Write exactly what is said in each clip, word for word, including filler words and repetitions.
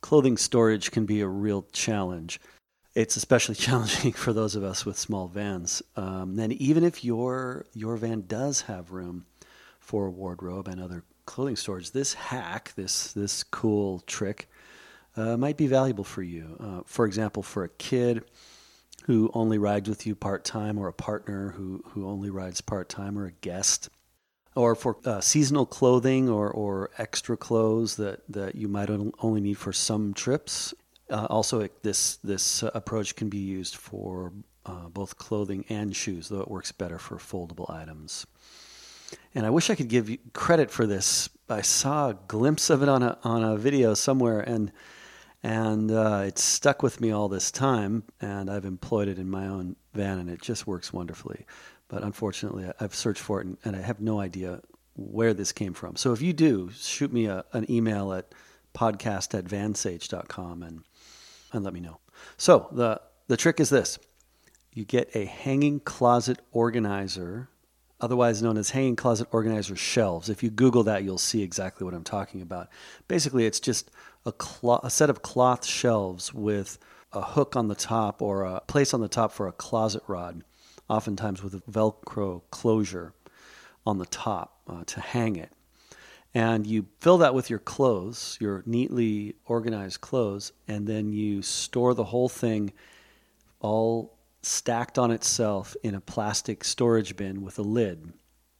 clothing storage can be a real challenge. It's especially challenging for those of us with small vans. Um, and even if your your van does have room for a wardrobe and other clothing storage, this hack, this this cool trick, uh, might be valuable for you. Uh, for example, for a kid who only rides with you part-time, or a partner who, who only rides part-time, or a guest, or for uh, seasonal clothing or, or extra clothes that, that you might only need for some trips. Uh, also, this this uh, approach can be used for uh, both clothing and shoes, though it works better for foldable items. And I wish I could give you credit for this. I saw a glimpse of it on a on a video somewhere, and and uh, it's stuck with me all this time, and I've employed it in my own van, and it just works wonderfully. But unfortunately, I've searched for it, and, and I have no idea where this came from. So if you do, shoot me a, an email at podcast at vansage dot com and and let me know. So the the trick is this. You get a hanging closet organizer, otherwise known as hanging closet organizer shelves. If you Google that, you'll see exactly what I'm talking about. Basically, it's just a, clo- a set of cloth shelves with a hook on the top or a place on the top for a closet rod, oftentimes with a Velcro closure on the top uh, to hang it. And you fill that with your clothes, your neatly organized clothes, and then you store the whole thing all stacked on itself in a plastic storage bin with a lid.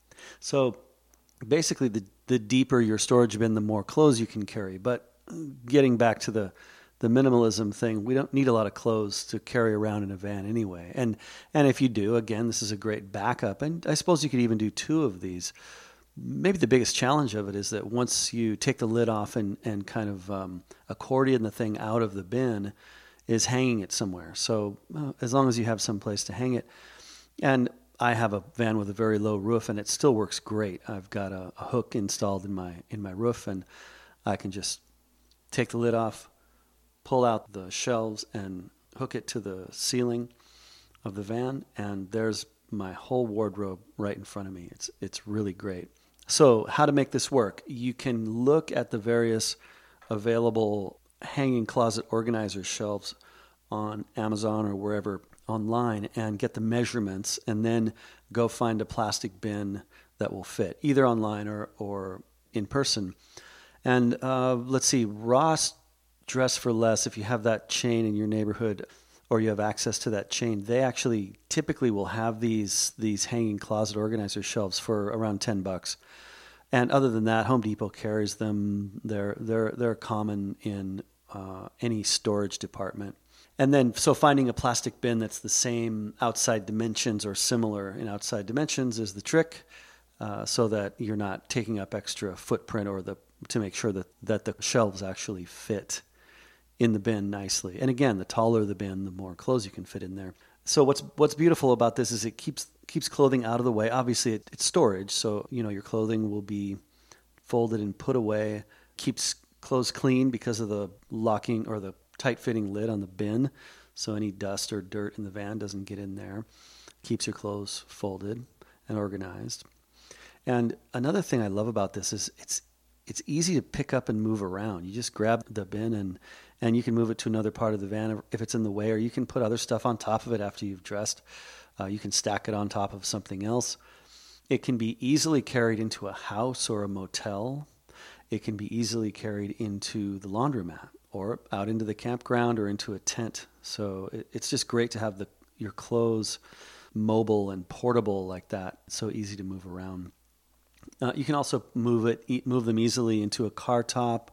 So basically, the, the deeper your storage bin, the more clothes you can carry. But getting back to the, the minimalism thing, we don't need a lot of clothes to carry around in a van anyway. And and if you do, again, this is a great backup. And I suppose you could even do two of these. Maybe the biggest challenge of it is that once you take the lid off and, and kind of um, accordion the thing out of the bin, is hanging it somewhere. So uh, as long as you have some place to hang it. And I have a van with a very low roof, and it still works great. I've got a, a hook installed in my in my roof, and I can just take the lid off, pull out the shelves, and hook it to the ceiling of the van, and there's my whole wardrobe right in front of me. It's it's really great. So how to make this work? You can look at the various available hanging closet organizer shelves on Amazon or wherever online and get the measurements, and then go find a plastic bin that will fit, either online or, or in person. And uh, let's see, Ross Dress for Less, if you have that chain in your neighborhood or you have access to that chain, they actually typically will have these these hanging closet organizer shelves for around ten bucks. And other than that, Home Depot carries them. They're they're they're common in uh, any storage department. And then, so finding a plastic bin that's the same outside dimensions or similar in outside dimensions is the trick, uh, so that you're not taking up extra footprint, or the to make sure that, that the shelves actually fit in the bin nicely. And again, the taller the bin, the more clothes you can fit in there. So what's what's beautiful about this is it keeps keeps clothing out of the way. Obviously, it, it's storage, so you know your clothing will be folded and put away. Keeps clothes clean because of the locking or the tight-fitting lid on the bin, so any dust or dirt in the van doesn't get in there. Keeps your clothes folded and organized. And another thing I love about this is it's it's easy to pick up and move around. You just grab the bin and and you can move it to another part of the van if it's in the way, or you can put other stuff on top of it after you've dressed. Uh, you can stack it on top of something else. It can be easily carried into a house or a motel. It can be easily carried into the laundromat or out into the campground or into a tent. So it, it's just great to have the your clothes mobile and portable like that. It's so easy to move around. Uh, you can also move it, move them easily into a car top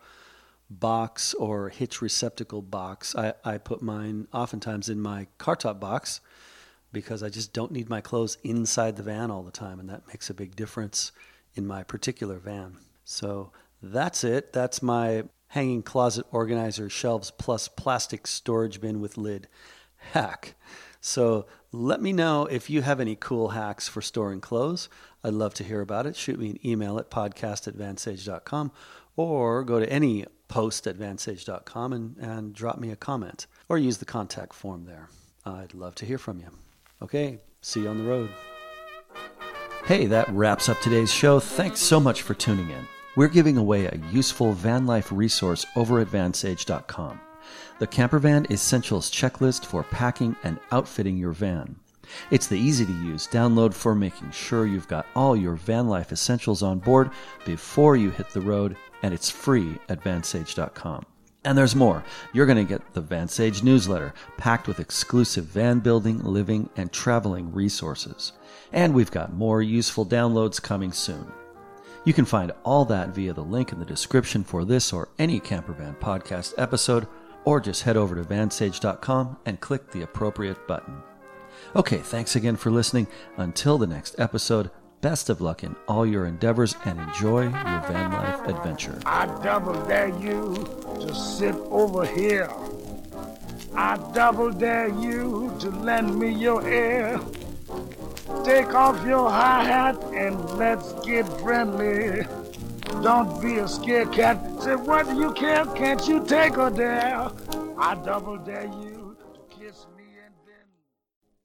box or hitch receptacle box. I, I put mine oftentimes in my car top box because I just don't need my clothes inside the van all the time, and that makes a big difference in my particular van. So that's it. That's my hanging closet organizer shelves plus plastic storage bin with lid hack. So let me know if you have any cool hacks for storing clothes. I'd love to hear about it. Shoot me an email at podcast at vansage dot com, or go to any post at vansage dot com and, and drop me a comment, or use the contact form there. I'd love to hear from you. Okay, see you on the road. Hey, that wraps up today's show. Thanks so much for tuning in. we're giving away a useful van life resource over at van sage dot com. The Campervan Essentials Checklist for packing and outfitting your van. It's the easy-to-use download for making sure you've got all your van life essentials on board before you hit the road, and it's free at van sage dot com. And there's more. You're going to get the VanSage newsletter, packed with exclusive van building, living, and traveling resources. And we've got more useful downloads coming soon. You can find all that via the link in the description for this or any Campervan podcast episode, or just head over to van sage dot com and click the appropriate button. Okay, thanks again for listening. Until the next episode, best of luck in all your endeavors and enjoy your van life adventure. I double dare you to sit over here. I double dare you to lend me your ear. Take off your high hat and let's get friendly. Don't be a scared cat. Say, what do you care? Can't you take a dare? I double dare you to kiss me and